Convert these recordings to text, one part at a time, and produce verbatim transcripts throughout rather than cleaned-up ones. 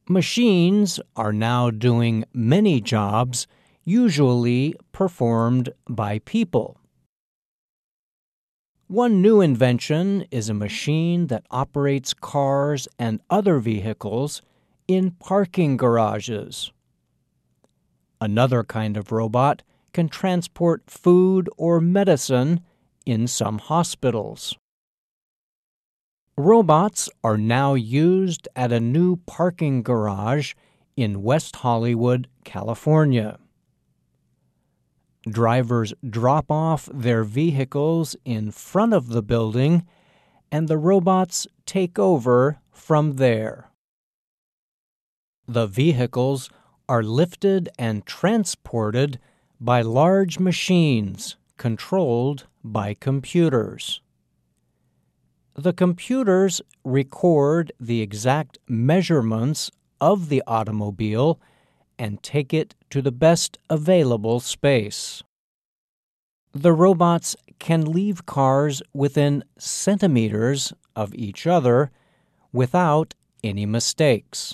Machines are now doing many jobs usually performed by people. One new invention is a machine that operates cars and other vehicles in parking garages. Another kind of robot can transport food or medicine in some hospitals. Robots are now used at a new parking garage in West Hollywood, California. Drivers drop off their vehicles in front of the building, and the robots take over from there. The vehicles are lifted and transported by large machines controlled by computers. The computers record the exact measurements of the automobile and take it to the best available space. The robots can leave cars within centimeters of each other without any mistakes.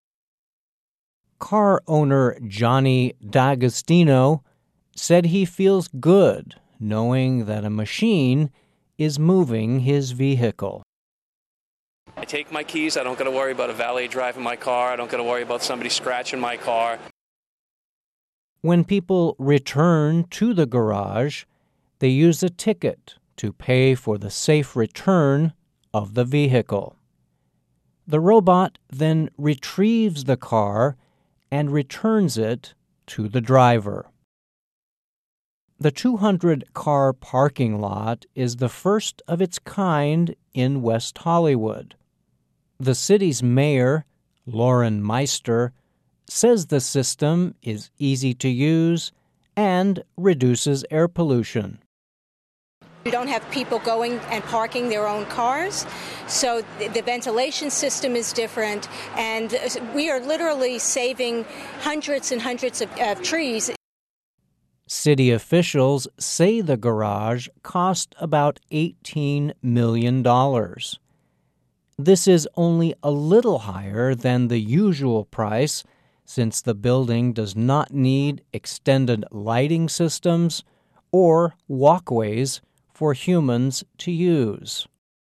Car owner Johnny D'Agostino said he feels good knowing that a machine is moving his vehicle. I take my keys. I don't got to worry about a valet driving my car. I don't got to worry about somebody scratching my car. When people return to the garage, they use a ticket to pay for the safe return of the vehicle. The robot then retrieves the car and returns it to the driver. The two hundred car parking lot is the first of its kind in West Hollywood. The city's mayor, Lauren Meister, says the system is easy to use and reduces air pollution. You don't have people going and parking their own cars, so the ventilation system is different, and we are literally saving hundreds and hundreds of, of trees. City officials say the garage cost about eighteen million dollars. This is only a little higher than the usual price, since the building does not need extended lighting systems or walkways for humans to use.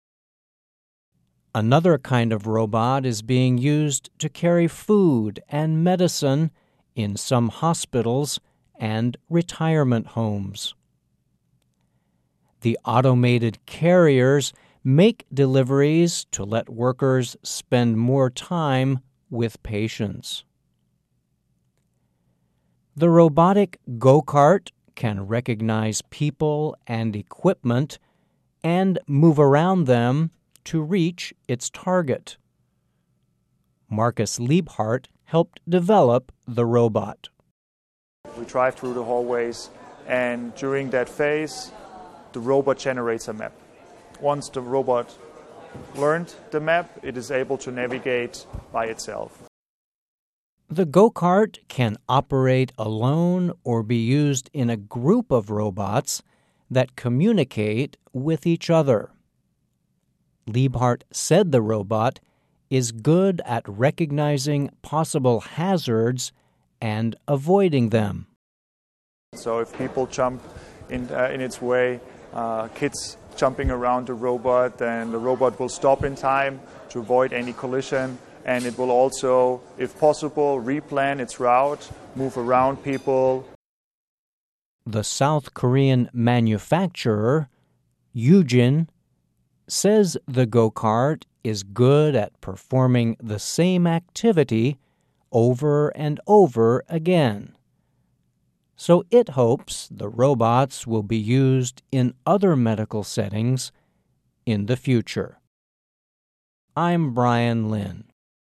Another kind of robot is being used to carry food and medicine in some hospitals and retirement homes. The automated carriers make deliveries to let workers spend more time with patients. The robotic go-kart can recognize people and equipment and move around them to reach its target. Marcus Liebhart helped develop the robot. We drive through the hallways, and during that phase, the robot generates a map. Once the robot learned the map, it is able to navigate by itself. The go-kart can operate alone or be used in a group of robots that communicate with each other. Liebhart said the robot is good at recognizing possible hazards and avoiding them. So if people jump in, uh, in its way, uh, kids jumping around the robot, then the robot will stop in time to avoid any collision, and it will also, if possible, replan its route, move around people. The South Korean manufacturer, Yujin, says the go-kart is good at performing the same activity over and over again. So it hopes the robots will be used in other medical settings in the future. I'm Brian Lynn.